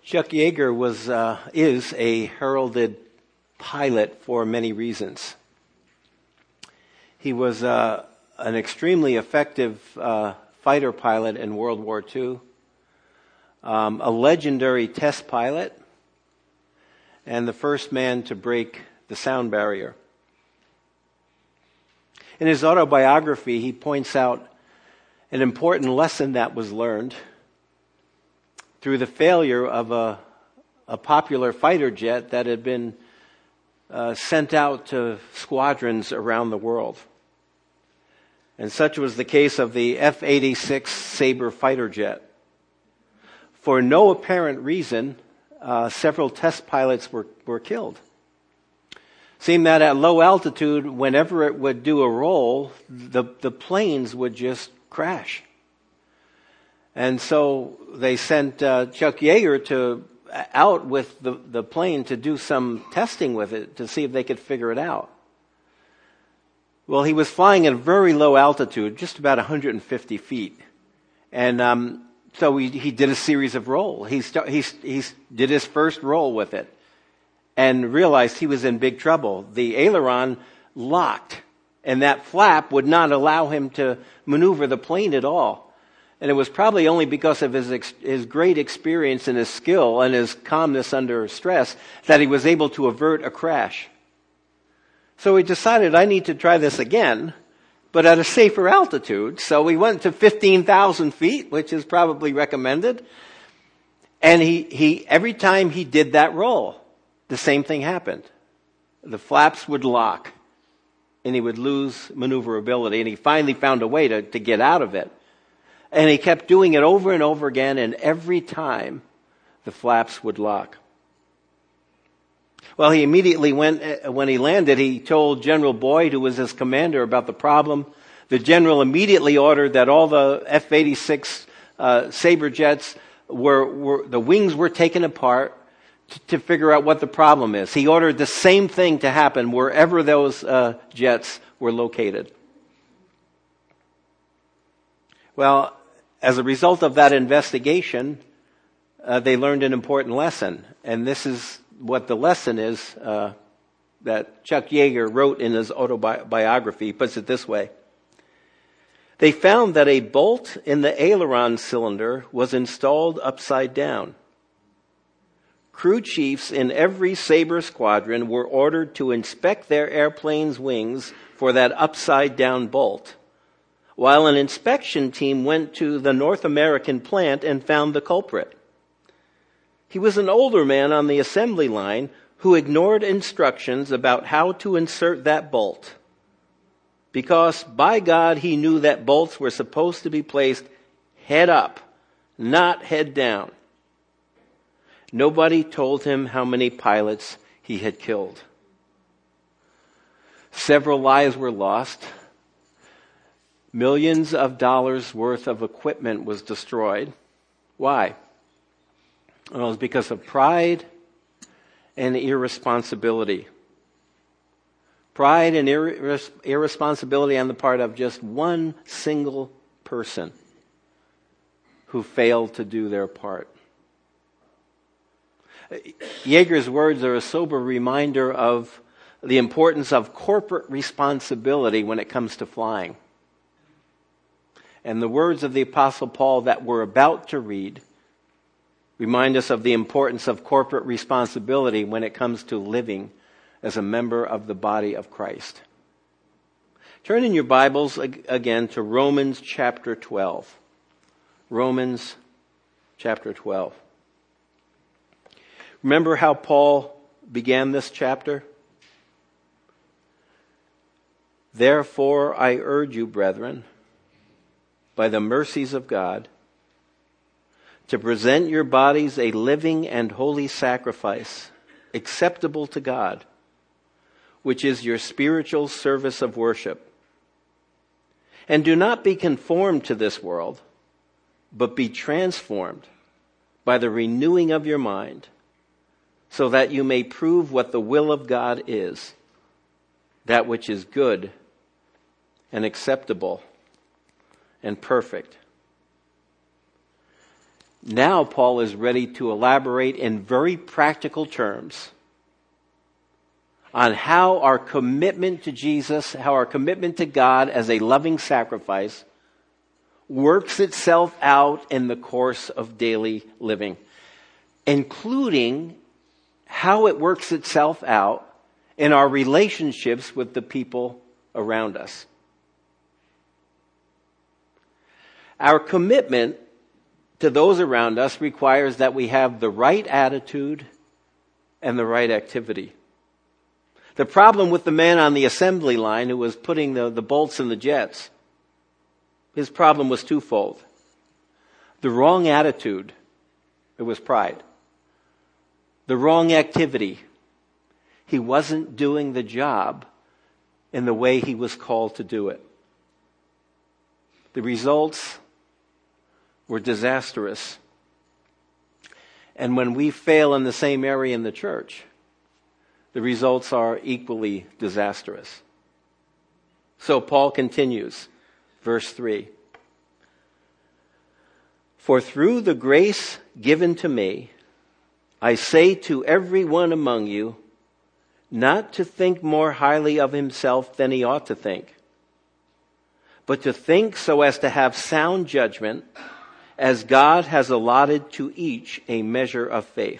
Chuck Yeager is a heralded pilot for many reasons. He was an extremely effective fighter pilot in World War II, a legendary test pilot, and the first man to break the sound barrier. In his autobiography, he points out an important lesson that was learned through the failure of a popular fighter jet that had been sent out to squadrons around the world. And such was the case of the F-86 Sabre fighter jet. For no apparent reason, several test pilots were killed. Seemed that at low altitude, whenever it would do a roll, the planes would just crash. And so they sent Chuck Yeager out with the plane to do some testing with it to see if they could figure it out. Well, he was flying at a very low altitude, just about 150 feet. And so he did a series of rolls. He did his first roll with it and realized he was in big trouble. The aileron locked, and that flap would not allow him to maneuver the plane at all. And it was probably only because of his great experience and his skill and his calmness under stress that he was able to avert a crash. So he decided, I need to try this again, but at a safer altitude. So we went to 15,000 feet, which is probably recommended. And he every time he did that roll, the same thing happened. The flaps would lock, and he would lose maneuverability. And he finally found a way to get out of it. And he kept doing it over and over again, and every time the flaps would lock. Well, he immediately when he landed, he told General Boyd, who was his commander, about the problem. The general immediately ordered that all the F-86 Sabre jets the wings were taken apart to figure out what the problem is. He ordered the same thing to happen wherever those jets were located. Well, as a result of that investigation, they learned an important lesson. And this is what the lesson is that Chuck Yeager wrote in his autobiography. He puts it this way. They found that a bolt in the aileron cylinder was installed upside down. Crew chiefs in every Sabre squadron were ordered to inspect their airplane's wings for that upside-down bolt, while an inspection team went to the North American plant and found the culprit. He was an older man on the assembly line who ignored instructions about how to insert that bolt, because, by God, he knew that bolts were supposed to be placed head up, not head down. Nobody told him how many pilots he had killed. Several lives were lost. Millions of dollars worth of equipment was destroyed. Why? Well, it was because of pride and irresponsibility. Pride and irresponsibility on the part of just one single person who failed to do their part. Yeager's words are a sober reminder of the importance of corporate responsibility when it comes to flying. And the words of the Apostle Paul that we're about to read remind us of the importance of corporate responsibility when it comes to living as a member of the body of Christ. Turn in your Bibles again to Romans chapter 12. Romans chapter 12. Remember how Paul began this chapter? Therefore, I urge you, brethren, by the mercies of God, to present your bodies a living and holy sacrifice, acceptable to God, which is your spiritual service of worship. And do not be conformed to this world, but be transformed by the renewing of your mind, so that you may prove what the will of God is, that which is good and acceptable and perfect. Now Paul is ready to elaborate in very practical terms on how our commitment to Jesus, how our commitment to God as a loving sacrifice works itself out in the course of daily living, including how it works itself out in our relationships with the people around us. Our commitment to those around us requires that we have the right attitude and the right activity. The problem with the man on the assembly line who was putting the bolts in the jets, his problem was twofold. The wrong attitude, it was pride. The wrong activity, he wasn't doing the job in the way he was called to do it. The results were disastrous. And when we fail in the same area in the church, the results are equally disastrous. So Paul continues, verse 3. For through the grace given to me, I say to everyone among you, not to think more highly of himself than he ought to think, but to think so as to have sound judgment, as God has allotted to each a measure of faith.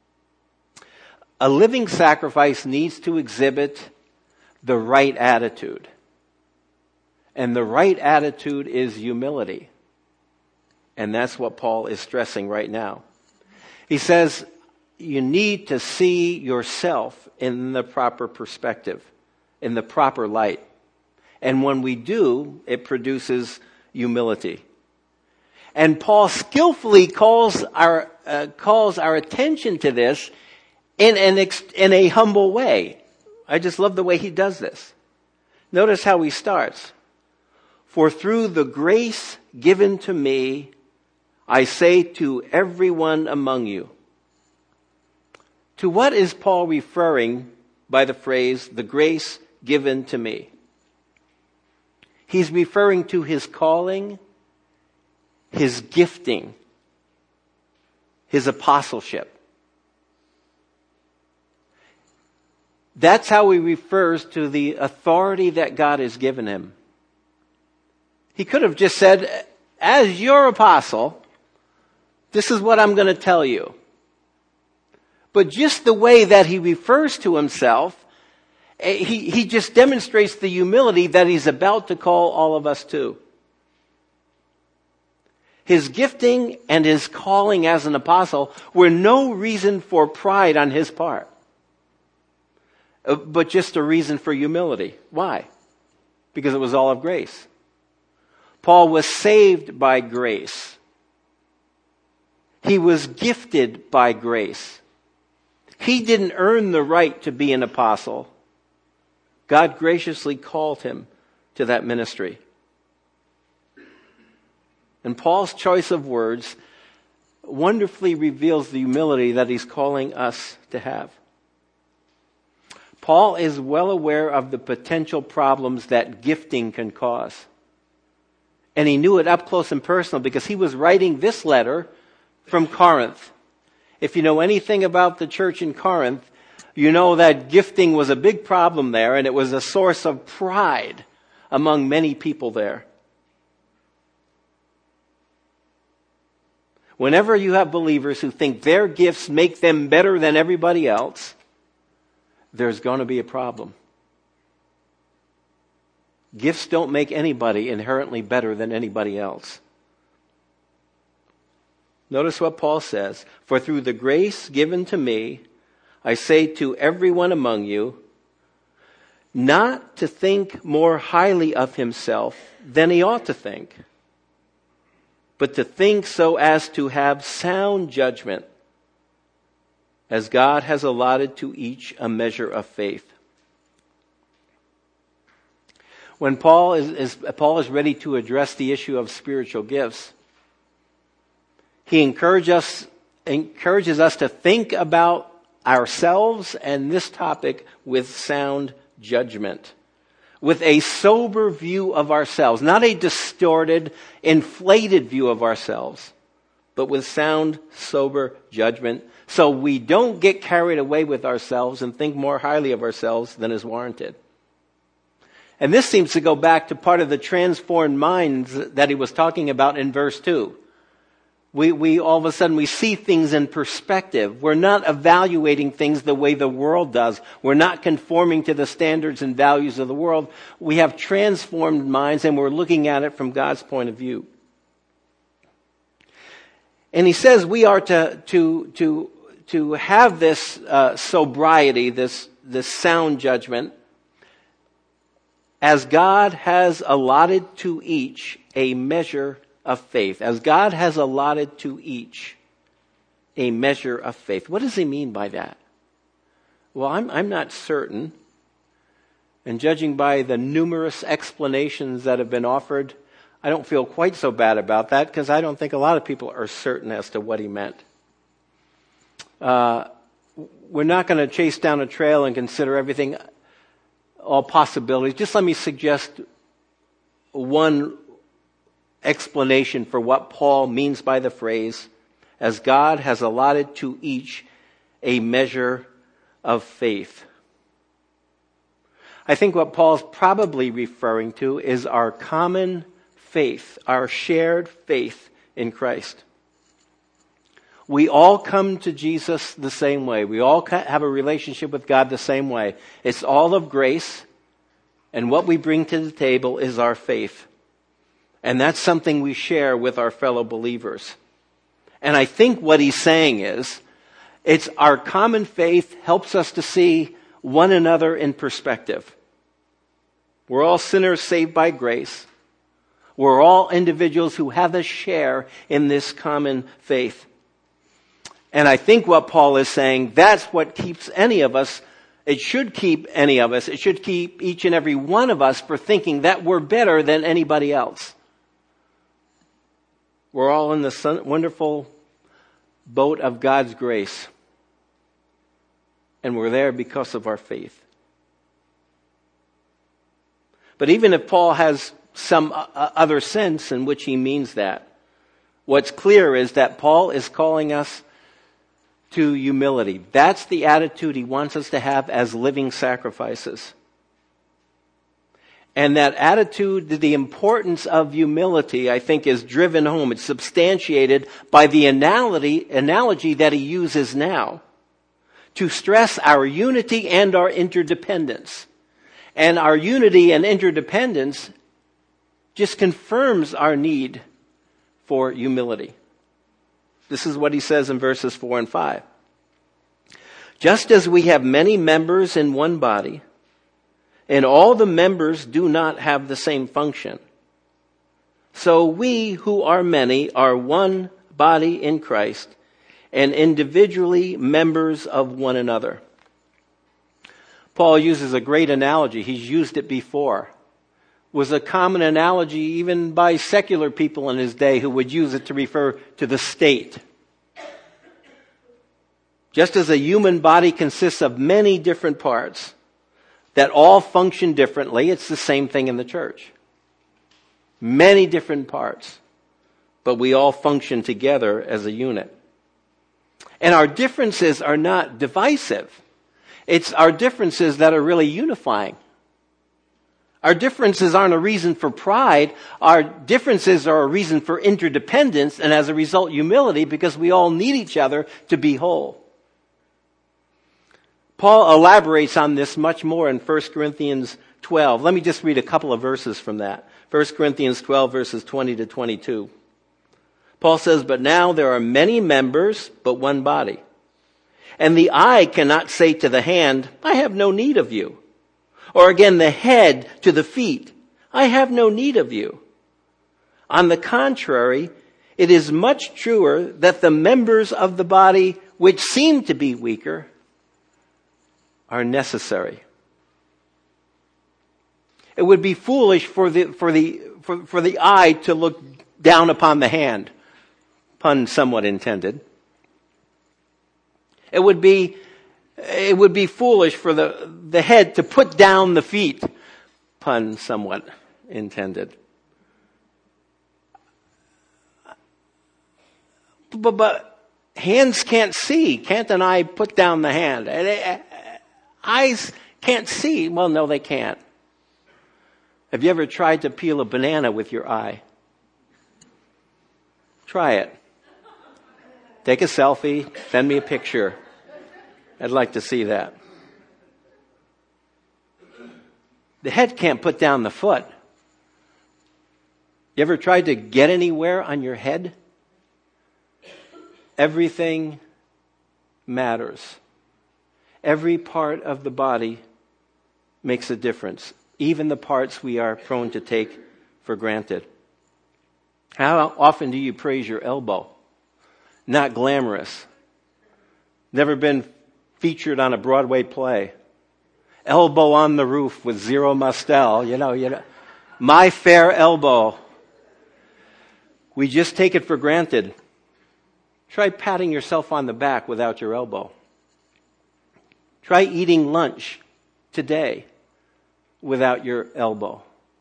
A living sacrifice needs to exhibit the right attitude. And the right attitude is humility. And that's what Paul is stressing right now. He says you need to see yourself in the proper perspective, in the proper light. And when we do, it produces humility. And Paul skillfully calls our attention to this in a humble way. I just love the way he does this. Notice how he starts. For through the grace given to me, I say to everyone among you. To what is Paul referring by the phrase, the grace given to me? He's referring to his calling, his gifting, his apostleship. That's how he refers to the authority that God has given him. He could have just said, as your apostle, this is what I'm going to tell you. But just the way that he refers to himself, he just demonstrates the humility that he's about to call all of us to. His gifting and his calling as an apostle were no reason for pride on his part, but just a reason for humility. Why? Because it was all of grace. Paul was saved by grace. He was gifted by grace. He didn't earn the right to be an apostle. God graciously called him to that ministry. And Paul's choice of words wonderfully reveals the humility that he's calling us to have. Paul is well aware of the potential problems that gifting can cause. And he knew it up close and personal because he was writing this letter from Corinth. If you know anything about the church in Corinth, you know that gifting was a big problem there, and it was a source of pride among many people there. Whenever you have believers who think their gifts make them better than everybody else, there's going to be a problem. Gifts don't make anybody inherently better than anybody else. Notice what Paul says. For through the grace given to me, I say to everyone among you, not to think more highly of himself than he ought to think, but to think so as to have sound judgment, as God has allotted to each a measure of faith. When Paul is ready to address the issue of spiritual gifts, he encourages us to think about ourselves and this topic with sound judgment, with a sober view of ourselves, not a distorted, inflated view of ourselves, but with sound, sober judgment, so we don't get carried away with ourselves and think more highly of ourselves than is warranted. And this seems to go back to part of the transformed minds that he was talking about in verse 2. We all of a sudden we see things in perspective. We're not evaluating things the way the world does. We're not conforming to the standards and values of the world. We have transformed minds and we're looking at it from God's point of view. And he says we are to have this sobriety, this sound judgment, as God has allotted to each a measure of faith. As God has allotted to each a measure of faith. What does he mean by that? Well, I'm not certain. And judging by the numerous explanations that have been offered, I don't feel quite so bad about that because I don't think a lot of people are certain as to what he meant. We're not going to chase down a trail and consider everything, all possibilities. Just let me suggest one explanation for what Paul means by the phrase, as God has allotted to each a measure of faith. I think what Paul's probably referring to is our common faith, our shared faith in Christ. We all come to Jesus the same way. We all have a relationship with God the same way. It's all of grace, and what we bring to the table is our faith. And that's something we share with our fellow believers. And I think what he's saying is, it's our common faith helps us to see one another in perspective. We're all sinners saved by grace. We're all individuals who have a share in this common faith. And I think what Paul is saying, that's what keeps any of us, it should keep any of us, it should keep each and every one of us for thinking that we're better than anybody else. We're all in the wonderful boat of God's grace. And we're there because of our faith. But even if Paul has some other sense in which he means that, what's clear is that Paul is calling us to humility. That's the attitude he wants us to have as living sacrifices. And that attitude, the importance of humility, I think is driven home. It's substantiated by the analogy that he uses now to stress our unity and our interdependence. And our unity and interdependence just confirms our need for humility. This is what he says in verses 4 and 5. Just as we have many members in one body, and all the members do not have the same function, so we who are many are one body in Christ, and individually members of one another. Paul uses a great analogy. He's used it before. It was a common analogy even by secular people in his day who would use it to refer to the state. Just as a human body consists of many different parts that all function differently, it's the same thing in the church. Many different parts, but we all function together as a unit. And our differences are not divisive. It's our differences that are really unifying. Our differences aren't a reason for pride. Our differences are a reason for interdependence and as a result humility, because we all need each other to be whole. Paul elaborates on this much more in 1 Corinthians 12. Let me just read a couple of verses from that. 1 Corinthians 12 verses 20 to 22. Paul says, "But now there are many members, but one body. And the eye cannot say to the hand, 'I have no need of you.' Or again, the head to the feet, 'I have no need of you.' On the contrary, it is much truer that the members of the body which seem to be weaker are necessary." It would be foolish for the eye to look down upon the hand, pun somewhat intended. It would be foolish for the head to put down the feet, pun somewhat intended. But hands can't see. Can't an eye put down the hand? Eyes can't see. Well, no, they can't. Have you ever tried to peel a banana with your eye? Try it. Take a selfie. Send me a picture. I'd like to see that. The head can't put down the foot. You ever tried to get anywhere on your head? Everything matters. Every part of the body makes a difference, even the parts we are prone to take for granted. How often do you praise your elbow? Not glamorous. Never been featured on a Broadway play. Elbow on the roof with Zero Mostel, you know. My fair elbow. We just take it for granted. Try patting yourself on the back without your elbow. Try eating lunch today without your elbow.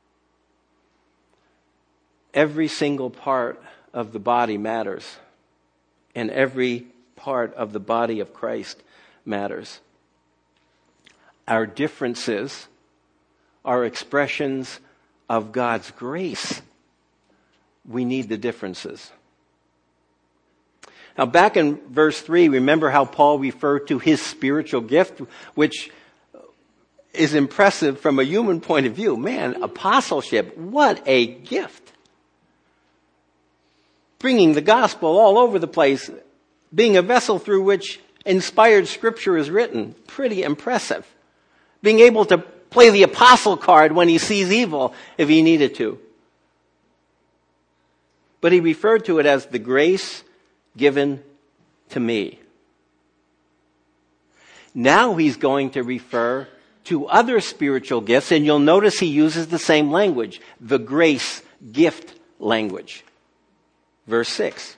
Every single part of the body matters. And every part of the body of Christ matters. Our differences are expressions of God's grace. We need the differences. Now, back in verse 3, remember how Paul referred to his spiritual gift, which is impressive from a human point of view. Man, apostleship, what a gift. Bringing the gospel all over the place, being a vessel through which inspired scripture is written. Pretty impressive. Being able to play the apostle card when he sees evil if he needed to. But he referred to it as the grace given to me. Now he's going to refer to other spiritual gifts, and you'll notice he uses the same language, the grace gift language. Verse 6.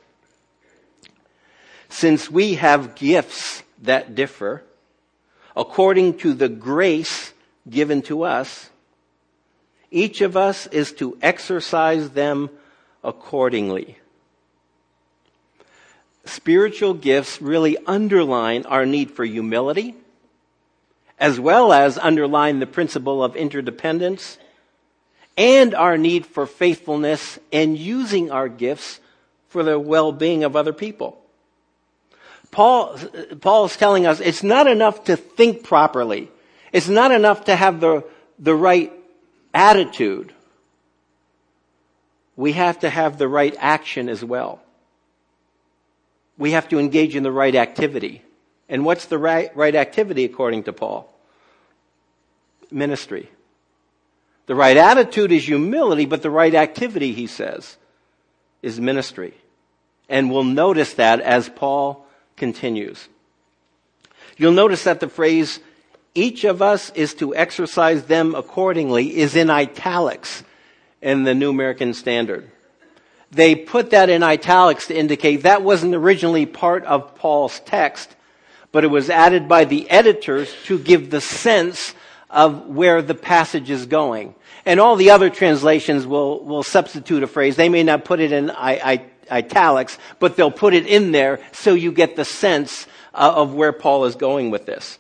Since we have gifts that differ, according to the grace given to us, each of us is to exercise them accordingly. Spiritual gifts really underline our need for humility, as well as underline the principle of interdependence and our need for faithfulness and using our gifts for the well-being of other people. Paul's telling us it's not enough to think properly. It's not enough to have the right attitude. We have to have the right action as well. We have to engage in the right activity. And what's the right activity according to Paul? Ministry. The right attitude is humility, but the right activity, he says, is ministry. And we'll notice that as Paul continues. You'll notice that the phrase, each of us is to exercise them accordingly, is in italics in the New American Standard. They put that in italics to indicate that wasn't originally part of Paul's text, but it was added by the editors to give the sense of where the passage is going. And all the other translations will substitute a phrase. They may not put it in italics, but they'll put it in there so you get the sense of where Paul is going with this.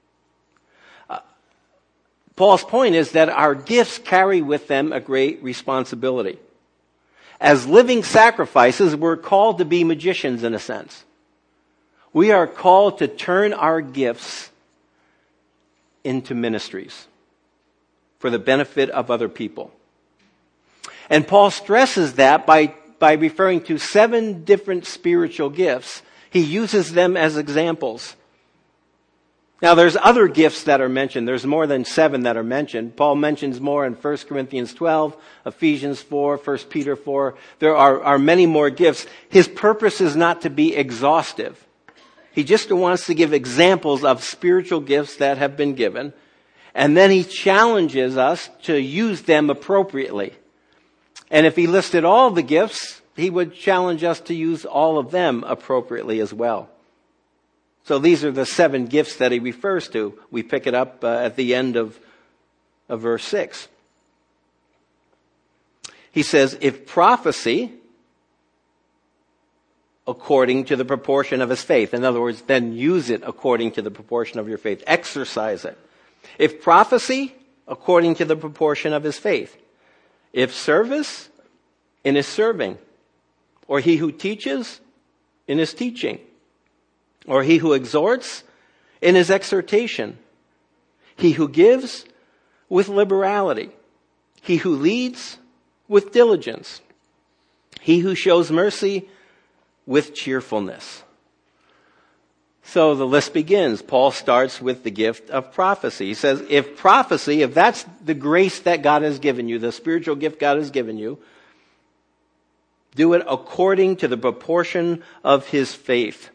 Paul's point is that our gifts carry with them a great responsibility. As living sacrifices, we're called to be magicians in a sense. We are called to turn our gifts into ministries for the benefit of other people. And Paul stresses that by referring to 7 different spiritual gifts. He uses them as examples. Now, there's other gifts that are mentioned. There's more than 7 that are mentioned. Paul mentions more in 1 Corinthians 12, Ephesians 4, 1 Peter 4. There are many more gifts. His purpose is not to be exhaustive. He just wants to give examples of spiritual gifts that have been given. And then he challenges us to use them appropriately. And if he listed all the gifts, he would challenge us to use all of them appropriately as well. So these are the 7 gifts that he refers to. We pick it up at the end of verse 6. He says, if prophecy, according to the proportion of his faith. In other words, then use it according to the proportion of your faith. Exercise it. If prophecy, according to the proportion of his faith. If service, in his serving. Or he who teaches, in his teaching. Or he who exhorts, in his exhortation. He who gives, with liberality. He who leads, with diligence. He who shows mercy, with cheerfulness. So the list begins. Paul starts with the gift of prophecy. He says, if prophecy, if that's the grace that God has given you, the spiritual gift God has given you, do it according to the proportion of his faith.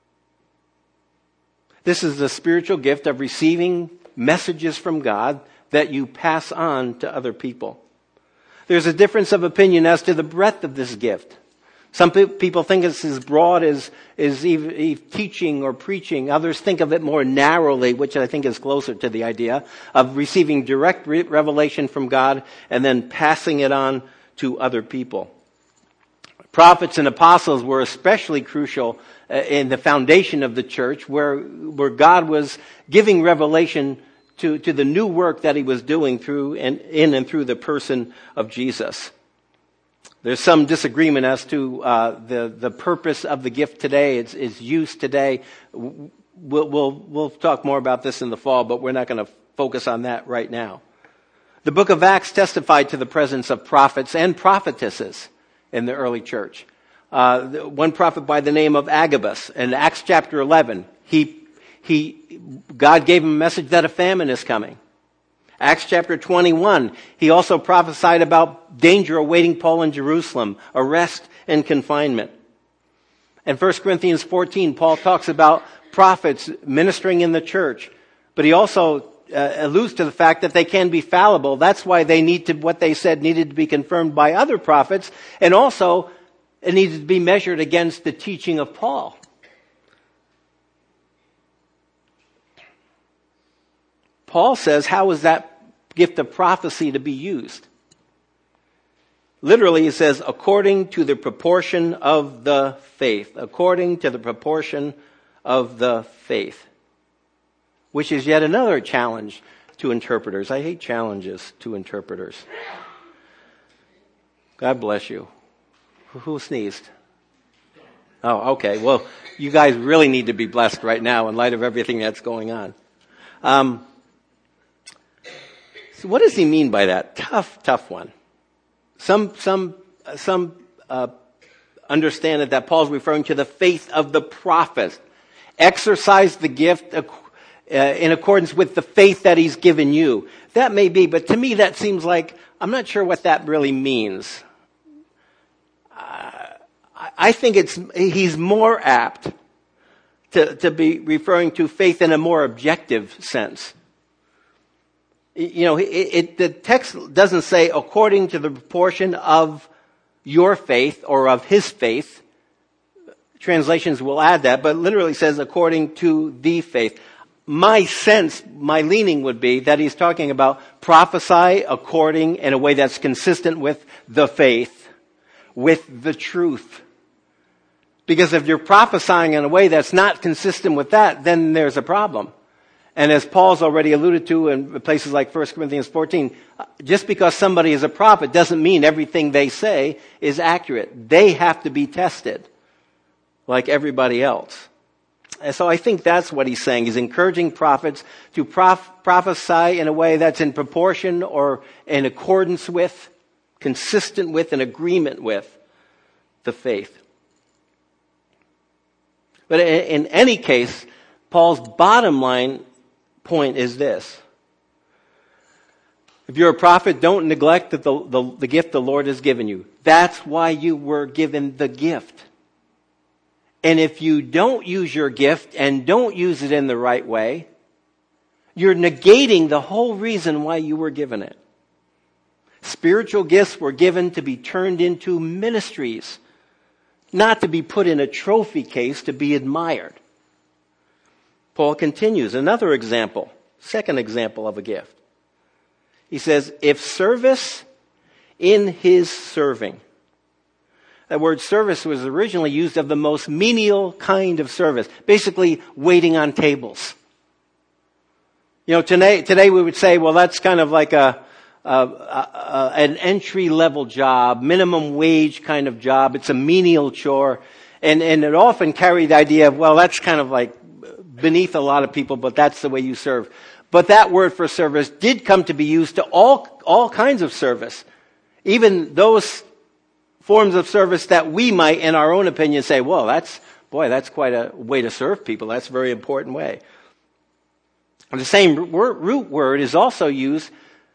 This is the spiritual gift of receiving messages from God that you pass on to other people. There's a difference of opinion as to the breadth of this gift. Some people think it's as broad as teaching or preaching. Others think of it more narrowly, which I think is closer to the idea of receiving direct revelation from God and then passing it on to other people. Prophets and apostles were especially crucial in the foundation of the church, where God was giving revelation to the new work that he was doing through and in and through the person of Jesus. There's some disagreement as to the purpose of the gift today, its use today. We'll talk more about this in the fall, but we're not going to focus on that right now. The book of Acts testified to the presence of prophets and prophetesses in the early church. One prophet by the name of Agabus in Acts chapter 11, God gave him a message that a famine is coming. Acts chapter 21, he also prophesied about danger awaiting Paul in Jerusalem, arrest and confinement. In 1 Corinthians 14, Paul talks about prophets ministering in the church, but he also alludes to the fact that they can be fallible. That's why what they said needed to be confirmed by other prophets, and also it needed to be measured against the teaching of Paul. Paul says, how is that gift of prophecy to be used? Literally, he says, according to the proportion of the faith. According to the proportion of the faith. Which is yet another challenge to interpreters. I hate challenges to interpreters. God bless you. Who sneezed? Oh, okay. Well, you guys really need to be blessed right now in light of everything that's going on. So what does he mean by that? Tough one. Some understand that Paul's referring to the faith of the prophets. Exercise the gift in accordance with the faith that he's given you. That may be, but to me that seems like, I'm not sure what that really means. I think he's more apt to be referring to faith in a more objective sense. You know, the text doesn't say according to the proportion of your faith or of his faith. Translations will add that, but literally says according to the faith. My sense, my leaning would be that he's talking about prophesy according in a way that's consistent with the faith, with the truth. Because if you're prophesying in a way that's not consistent with that, then there's a problem. And as Paul's already alluded to in places like 1 Corinthians 14, just because somebody is a prophet doesn't mean everything they say is accurate. They have to be tested like everybody else. And so I think that's what he's saying. He's encouraging prophets to prophesy in a way that's in proportion or in accordance with, consistent with, and agreement with the faith. But in any case, Paul's bottom line point is this. If you're a prophet, don't neglect the gift the Lord has given you. That's why you were given the gift. And if you don't use your gift and don't use it in the right way, you're negating the whole reason why you were given it. Spiritual gifts were given to be turned into ministries, not to be put in a trophy case to be admired. Paul continues, another example, second example of a gift. He says, if service in his serving. That word service was originally used of the most menial kind of service, basically waiting on tables. Today we would say, well, that's kind of like an entry-level job, minimum wage kind of job. It's a menial chore. And it often carried the idea of, well, that's kind of like beneath a lot of people, but that's the way you serve. But that word for service did come to be used to all kinds of service. Even those forms of service that we might, in our own opinion, say, well, that's quite a way to serve people. That's a very important way. And the same root word is also used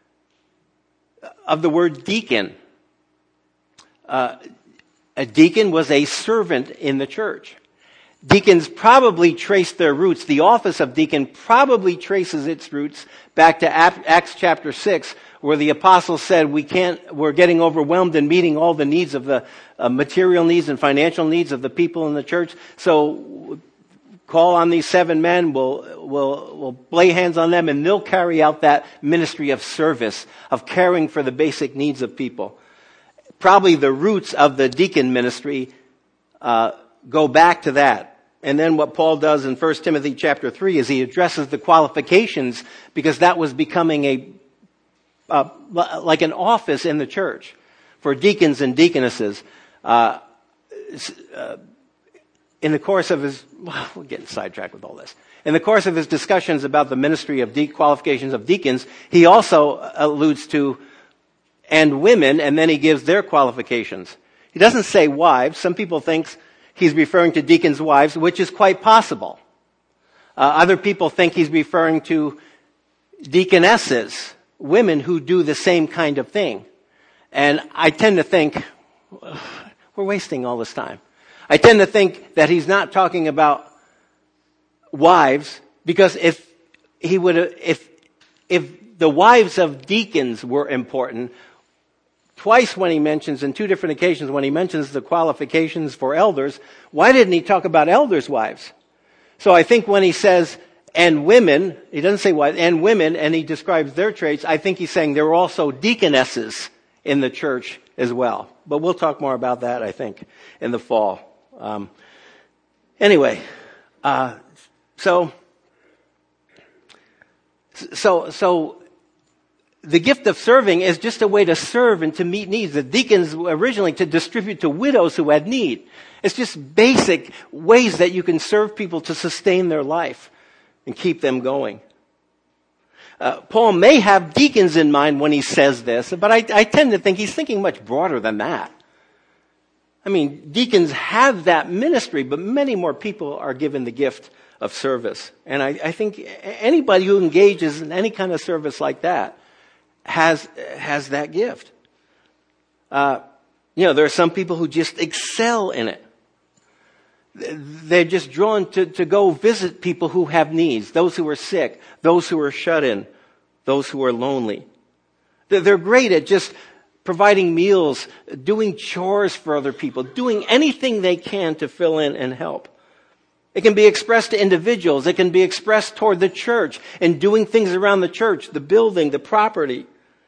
of the word deacon. A deacon was a servant in the church. Deacons probably trace their roots. The office of deacon probably traces its roots back to Acts chapter 6, where the apostles said we're getting overwhelmed in meeting all the needs of the material needs and financial needs of the people in the church. So call on these 7 men, we'll lay hands on them, and they'll carry out that ministry of service, of caring for the basic needs of people. Probably the roots of the deacon ministry go back to that. And then what Paul does in 1 Timothy chapter 3 is he addresses the qualifications, because that was becoming like an office in the church for deacons and deaconesses. In the course of we're getting sidetracked with all this. In the course of his discussions about the ministry of qualifications of deacons, he also alludes to and women, and then he gives their qualifications. He doesn't say wives. Some people think he's referring to deacons' wives, which is quite possible. Other people think he's referring to deaconesses, women who do the same kind of thing. And I tend to think, we're wasting all this time. I tend to think that he's not talking about wives, because if the wives of deacons were important, twice when he mentions, in 2 different occasions when he mentions the qualifications for elders, why didn't he talk about elders' wives? So I think when he says, and women, he doesn't say wives, and women, and he describes their traits, I think he's saying there were also deaconesses in the church as well. But we'll talk more about that, I think, in the fall. Anyway, so the gift of serving is just a way to serve and to meet needs. The deacons originally to distribute to widows who had need. It's just basic ways that you can serve people to sustain their life and keep them going. Paul may have deacons in mind when he says this, but I tend to think he's thinking much broader than that. I mean, deacons have that ministry, but many more people are given the gift of service. And I think anybody who engages in any kind of service like that has that gift. There are some people who just excel in it. They're just drawn to go visit people who have needs, those who are sick, those who are shut in, those who are lonely. They're great at just providing meals, doing chores for other people, doing anything they can to fill in and help. It can be expressed to individuals. It can be expressed toward the church and doing things around the church, the building, the property.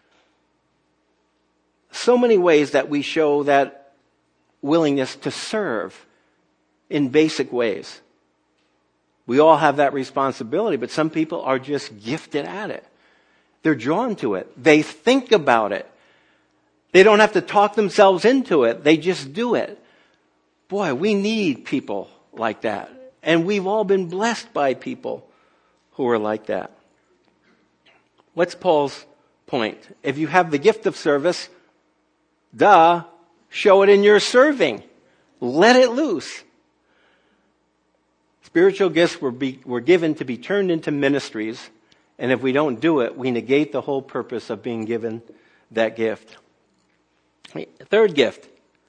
So many ways that we show that willingness to serve in basic ways. We all have that responsibility, but some people are just gifted at it. They're drawn to it. They think about it. They don't have to talk themselves into it. They just do it. Boy, we need people like that. And we've all been blessed by people who are like that. What's Paul's point? If you have the gift of service, show it in your serving. Let it loose. Spiritual gifts were given to be turned into ministries, and if we don't do it, we negate the whole purpose of being given that gift. Third gift,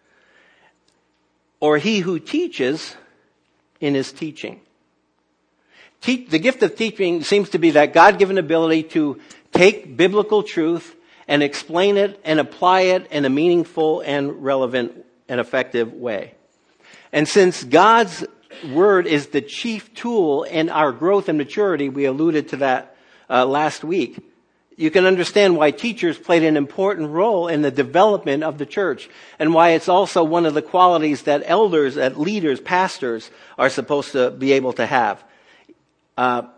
or he who teaches in his teaching. The gift of teaching seems to be that God-given ability to take biblical truth and explain it and apply it in a meaningful and relevant and effective way. And since God's word is the chief tool in our growth and maturity, we alluded to that last week, you can understand why teachers played an important role in the development of the church, and why it's also one of the qualities that elders, that leaders, pastors are supposed to be able to have. The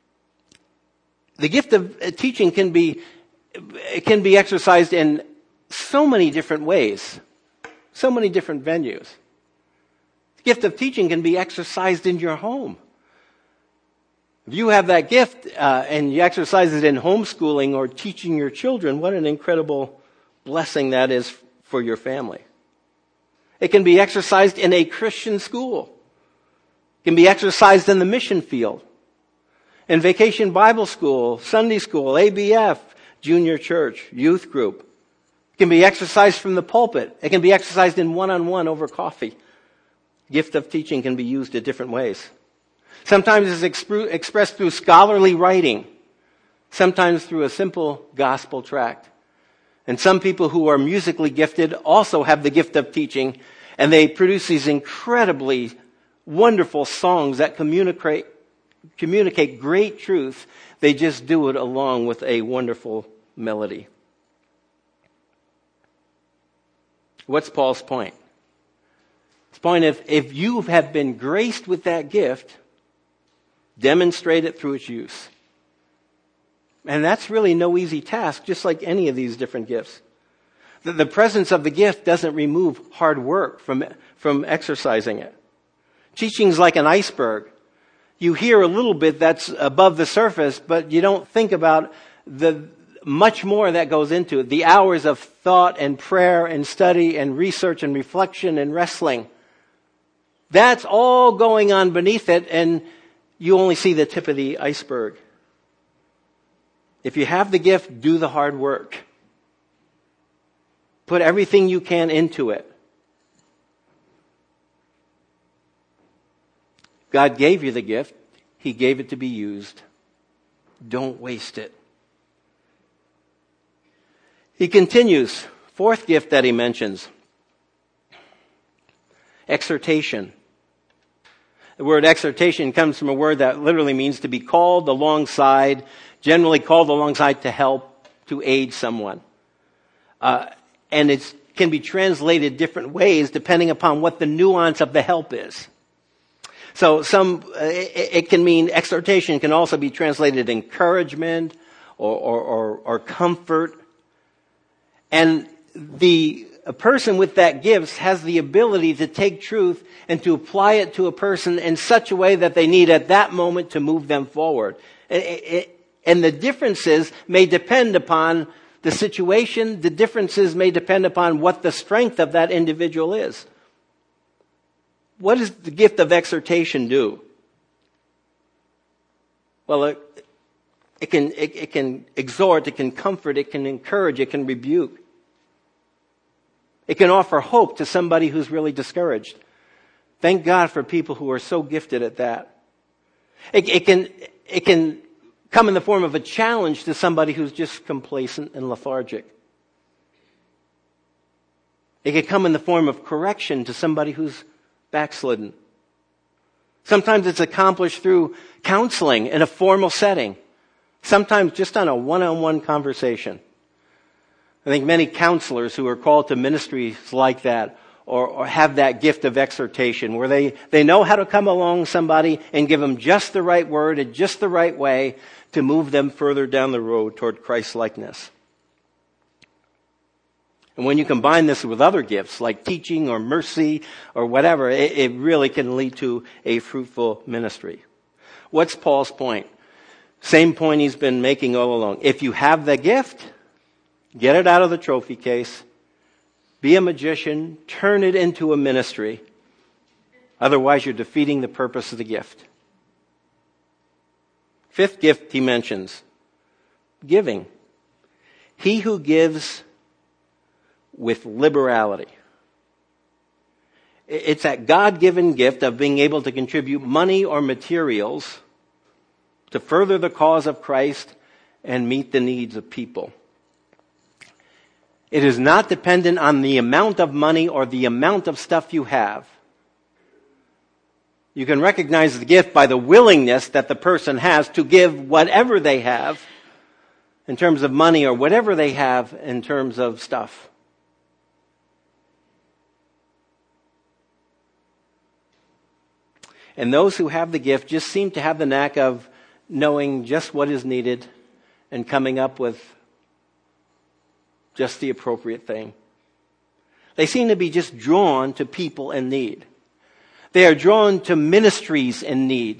gift of teaching can be exercised in so many different ways, so many different venues. The gift of teaching can be exercised in your home. If you have that gift and you exercise it in homeschooling or teaching your children, what an incredible blessing that is for your family. It can be exercised in a Christian school. It can be exercised in the mission field, in Vacation Bible School, Sunday School, ABF, junior church, youth group. It can be exercised from the pulpit. It can be exercised in one-on-one over coffee. The gift of teaching can be used in different ways. Sometimes it's expressed through scholarly writing, sometimes through a simple gospel tract. And some people who are musically gifted also have the gift of teaching, and they produce these incredibly wonderful songs that communicate great truth. They just do it along with a wonderful melody. What's Paul's point? His point is, if you have been graced with that gift, demonstrate it through its use. And that's really no easy task, just like any of these different gifts. The presence of the gift doesn't remove hard work from exercising it. Teaching's like an iceberg. You hear a little bit that's above the surface, but you don't think about the much more that goes into it. The hours of thought and prayer and study and research and reflection and wrestling. That's all going on beneath it, and you only see the tip of the iceberg. If you have the gift, do the hard work. Put everything you can into it. God gave you the gift. He gave it to be used. Don't waste it. He continues. Fourth gift that he mentions. Exhortation. The word exhortation comes from a word that literally means to be called alongside, generally called alongside to help, to aid someone. And it can be translated different ways depending upon what the nuance of the help is. So it can mean exhortation can also be translated encouragement or comfort. And a person with that gift has the ability to take truth and to apply it to a person in such a way that they need at that moment to move them forward. And the differences may depend upon the situation. The differences may depend upon what the strength of that individual is. What does the gift of exhortation do? Well, it can exhort, it can comfort, it can encourage, it can rebuke. It can offer hope to somebody who's really discouraged. Thank God for people who are so gifted at that. It can come in the form of a challenge to somebody who's just complacent and lethargic. It can come in the form of correction to somebody who's backslidden. Sometimes it's accomplished through counseling in a formal setting. Sometimes just on a one-on-one conversation. I think many counselors who are called to ministries like that or have that gift of exhortation where they know how to come along somebody and give them just the right word in just the right way to move them further down the road toward Christ-likeness. And when you combine this with other gifts like teaching or mercy or whatever, it really can lead to a fruitful ministry. What's Paul's point? Same point he's been making all along. If you have the gift, get it out of the trophy case. Be a magician. Turn it into a ministry. Otherwise, you're defeating the purpose of the gift. Fifth gift he mentions, giving. He who gives with liberality. It's that God-given gift of being able to contribute money or materials to further the cause of Christ and meet the needs of people. It is not dependent on the amount of money or the amount of stuff you have. You can recognize the gift by the willingness that the person has to give whatever they have in terms of money or whatever they have in terms of stuff. And those who have the gift just seem to have the knack of knowing just what is needed and coming up with just the appropriate thing. They seem to be just drawn to people in need. They are drawn to ministries in need.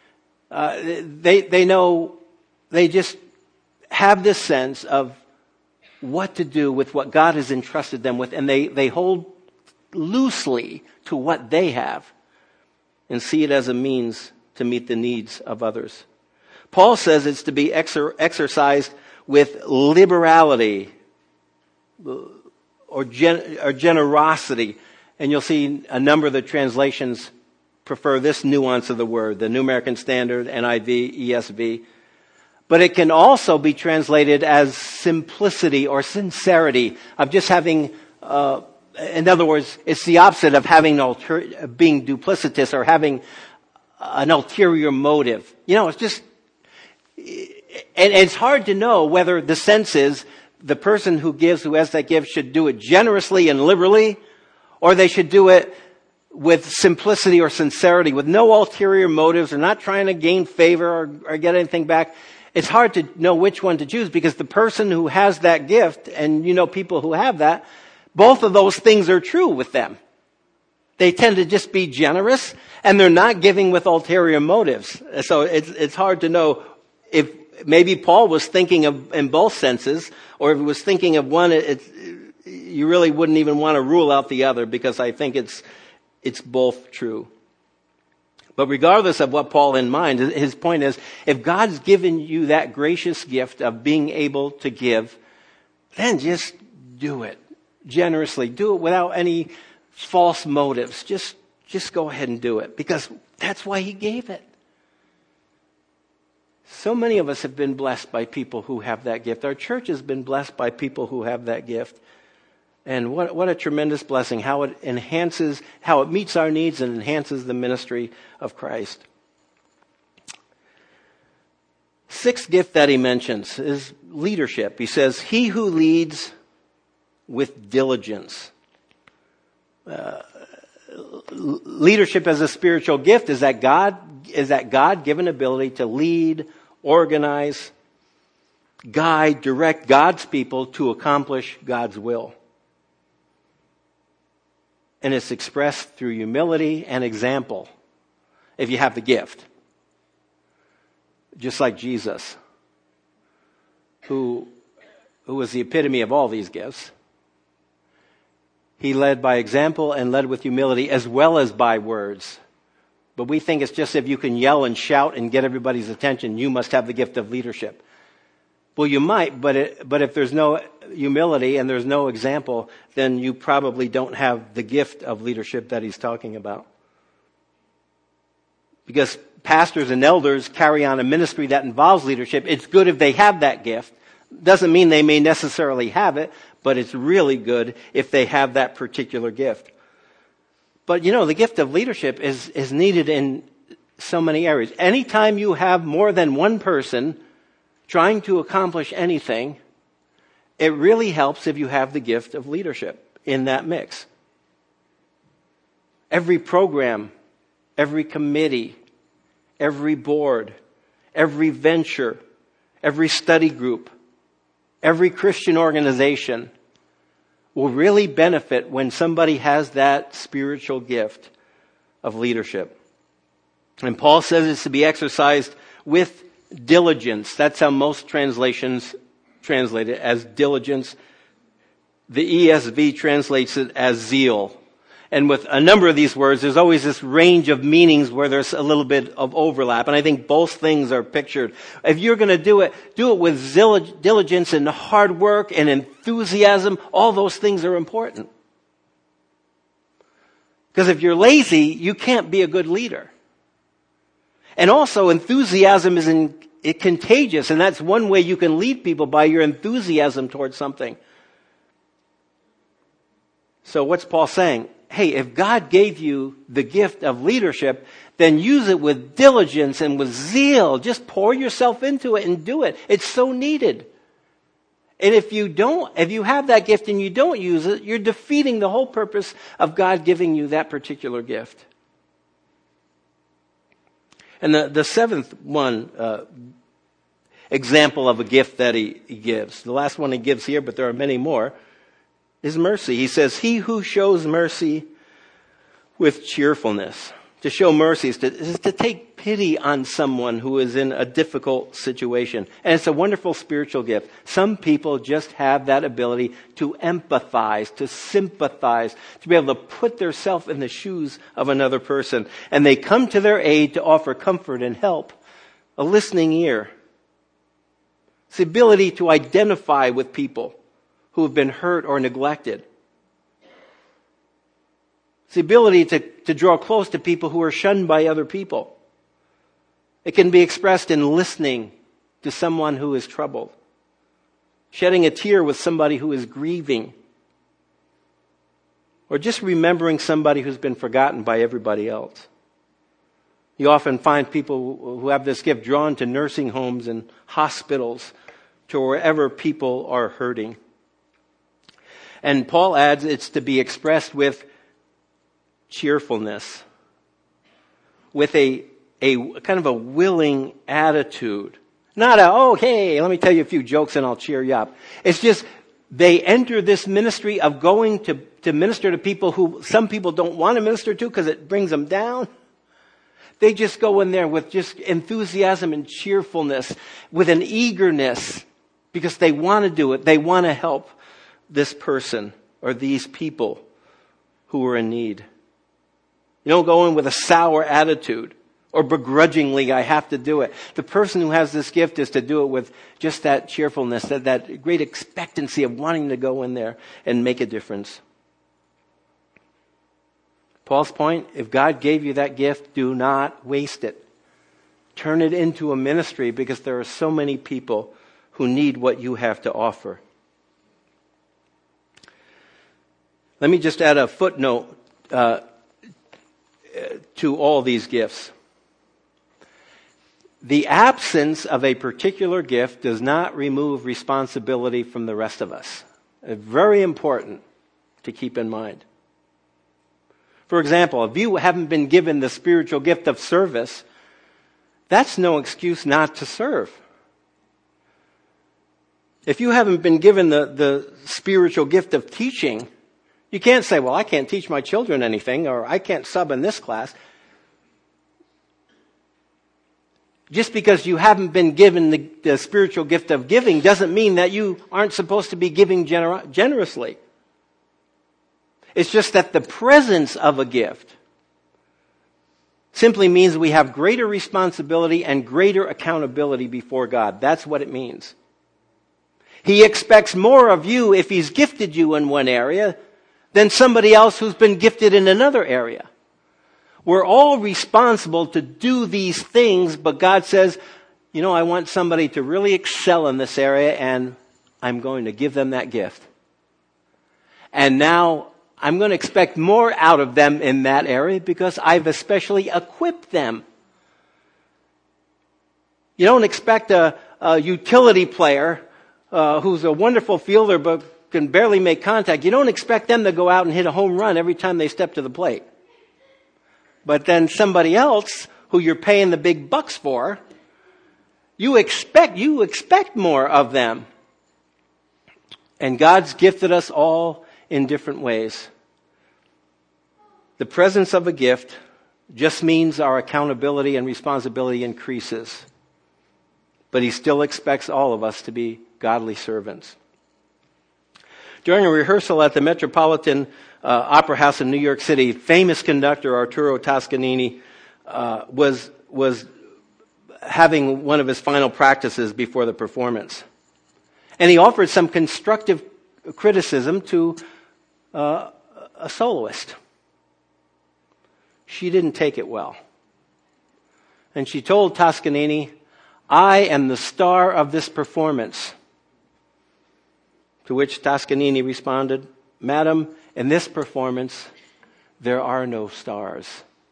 They know, they just have this sense of what to do with what God has entrusted them with, and they hold loosely to what they have and see it as a means to meet the needs of others. Paul says it's to be exercised with liberality or generosity. And you'll see a number of the translations prefer this nuance of the word, the New American Standard, NIV, ESV. But it can also be translated as simplicity or sincerity, of just having, in other words, it's the opposite of having being duplicitous or having an ulterior motive. You know, it's just, and it's hard to know whether the sense is the person who has that gift should do it generously and liberally, or they should do it with simplicity or sincerity, with no ulterior motives, or not trying to gain favor or get anything back. It's hard to know which one to choose, because the person who has that gift, and you know people who have that, both of those things are true with them. They tend to just be generous, and they're not giving with ulterior motives. So it's hard to know if maybe Paul was thinking of in both senses, or if he was thinking of one, you really wouldn't even want to rule out the other, because I think it's both true. But regardless of what Paul in mind, his point is, if God's given you that gracious gift of being able to give, then just do it generously. Do it without any false motives. Just go ahead and do it, because that's why he gave it. So many of us have been blessed by people who have that gift. Our church has been blessed by people who have that gift. And what a tremendous blessing, how it meets our needs and enhances the ministry of Christ. Sixth gift that he mentions is leadership. He says, he who leads with diligence. Leadership as a spiritual gift is that God-given ability to lead, organize, guide, direct God's people to accomplish God's will. And it's expressed through humility and example, if you have the gift. Just like Jesus, who was the epitome of all these gifts. He led by example and led with humility as well as by words. But we think it's just if you can yell and shout and get everybody's attention, you must have the gift of leadership. Well, you might, but if there's no humility and there's no example, then you probably don't have the gift of leadership that he's talking about. Because pastors and elders carry on a ministry that involves leadership. It's good if they have that gift. Doesn't mean they may necessarily have it, but it's really good if they have that particular gift. But the gift of leadership is needed in so many areas. Anytime you have more than one person trying to accomplish anything, it really helps if you have the gift of leadership in that mix. Every program, every committee, every board, every venture, every study group, every Christian organization will really benefit when somebody has that spiritual gift of leadership. And Paul says it's to be exercised with diligence. That's how most translations translate it, as diligence. The ESV translates it as zeal. And with a number of these words, there's always this range of meanings where there's a little bit of overlap. And I think both things are pictured. If you're going to do it with diligence and hard work and enthusiasm. All those things are important. Because if you're lazy, you can't be a good leader. And also, enthusiasm is contagious, and that's one way you can lead people, by your enthusiasm towards something. So what's Paul saying? Hey, if God gave you the gift of leadership, then use it with diligence and with zeal. Just pour yourself into it and do it. It's so needed. And if you have that gift and you don't use it, you're defeating the whole purpose of God giving you that particular gift. And the seventh one, example of a gift that he gives, the last one he gives here, but there are many more, is mercy. He says, he who shows mercy with cheerfulness. To show mercy is to take pity on someone who is in a difficult situation. And it's a wonderful spiritual gift. Some people just have that ability to empathize, to sympathize, to be able to put themselves in the shoes of another person. And they come to their aid to offer comfort and help, a listening ear. It's the ability to identify with people who have been hurt or neglected. It's the ability to draw close to people who are shunned by other people. It can be expressed in listening to someone who is troubled, shedding a tear with somebody who is grieving, or just remembering somebody who's been forgotten by everybody else. You often find people who have this gift drawn to nursing homes and hospitals, to wherever people are hurting. And Paul adds it's to be expressed with cheerfulness, with a kind of a willing attitude. Not hey, let me tell you a few jokes and I'll cheer you up. It's just they enter this ministry of going to minister to people who some people don't want to minister to because it brings them down. They just go in there with just enthusiasm and cheerfulness, with an eagerness, because they want to do it. They want to help this person or these people who are in need. You don't go in with a sour attitude or begrudgingly, I have to do it. The person who has this gift is to do it with just that cheerfulness, that great expectancy of wanting to go in there and make a difference. Paul's point, if God gave you that gift, do not waste it. Turn it into a ministry, because there are so many people who need what you have to offer. Let me just add a footnote to all these gifts. The absence of a particular gift does not remove responsibility from the rest of us. Very important to keep in mind. For example, if you haven't been given the spiritual gift of service, that's no excuse not to serve. If you haven't been given the spiritual gift of teaching, you can't say, well, I can't teach my children anything, or I can't sub in this class. Just because you haven't been given the spiritual gift of giving doesn't mean that you aren't supposed to be giving generously. It's just that the presence of a gift simply means we have greater responsibility and greater accountability before God. That's what it means. He expects more of you if He's gifted you in one area than somebody else who's been gifted in another area. We're all responsible to do these things, but God says, I want somebody to really excel in this area, and I'm going to give them that gift. And now I'm going to expect more out of them in that area because I've especially equipped them. You don't expect a utility player who's a wonderful fielder but can barely make contact. You don't expect them to go out and hit a home run every time they step to the plate. But then somebody else who you're paying the big bucks for, you expect more of them. And God's gifted us all in different ways. The presence of a gift just means our accountability and responsibility increases. But He still expects all of us to be godly servants. During a rehearsal at the Metropolitan Opera House in New York City, famous conductor Arturo Toscanini was having one of his final practices before the performance. And he offered some constructive criticism to a soloist. She didn't take it well. And she told Toscanini, "I am the star of this performance." To which Toscanini responded, "Madam, in this performance, there are no stars."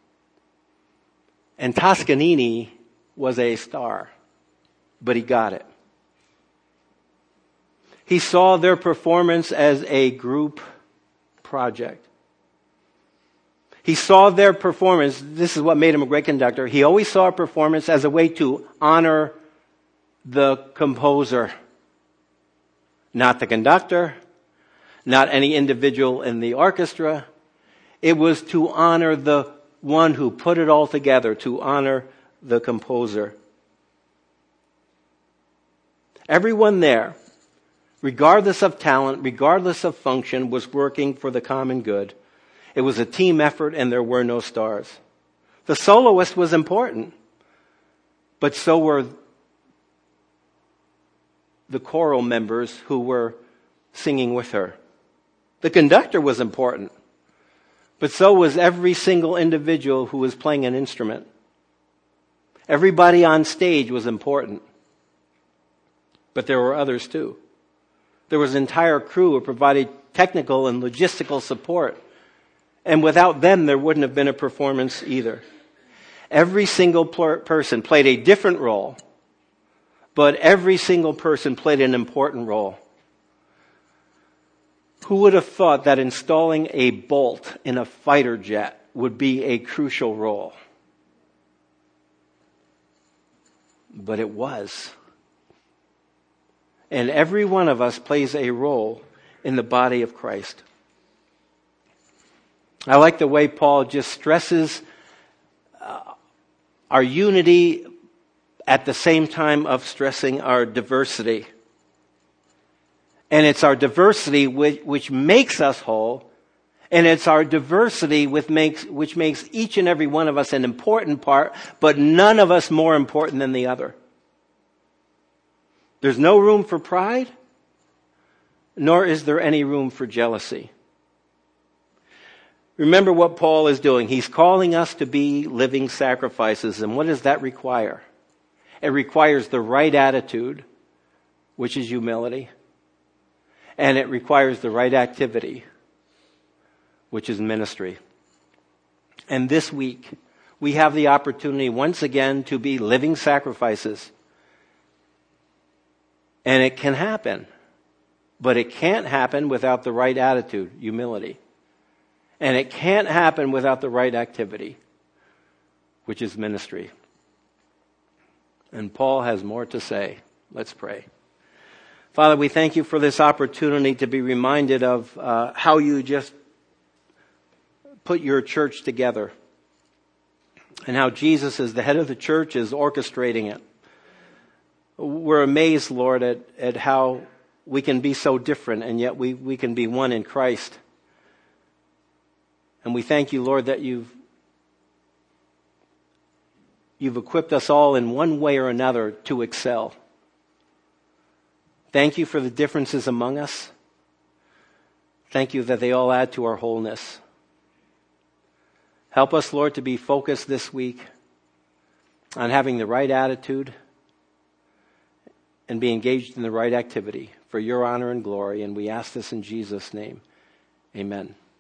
And Toscanini was a star, but he got it. He saw their performance as a group project. He saw their performance, this is what made him a great conductor. He always saw a performance as a way to honor the composer. Not the conductor, not any individual in the orchestra. It was to honor the one who put it all together, to honor the composer. Everyone there, regardless of talent, regardless of function, was working for the common good. It was a team effort and there were no stars. The soloist was important, but so were the choral members who were singing with her. The conductor was important, but so was every single individual who was playing an instrument. Everybody on stage was important, but there were others too. There was an entire crew who provided technical and logistical support, and without them there wouldn't have been a performance either. Every single person played a different role, but every single person played an important role. Who would have thought that installing a bolt in a fighter jet would be a crucial role? But it was. And every one of us plays a role in the body of Christ. I like the way Paul just stresses our unity at the same time of stressing our diversity. And it's our diversity which makes us whole, and it's our diversity which makes each and every one of us an important part, but none of us more important than the other. There's no room for pride, nor is there any room for jealousy. Remember what Paul is doing. He's calling us to be living sacrifices. And what does that require? It requires the right attitude, which is humility. And it requires the right activity, which is ministry. And this week, we have the opportunity once again to be living sacrifices. And it can happen. But it can't happen without the right attitude, humility. And it can't happen without the right activity, which is ministry. And Paul has more to say. Let's pray. Father, we thank you for this opportunity to be reminded of how you just put your church together. And how Jesus, as the head of the church, is orchestrating it. We're amazed, Lord, at how we can be so different, and yet we can be one in Christ. And we thank you, Lord, that you've equipped us all in one way or another to excel. Thank you for the differences among us. Thank you that they all add to our wholeness. Help us, Lord, to be focused this week on having the right attitude and be engaged in the right activity for your honor and glory. And we ask this in Jesus' name. Amen.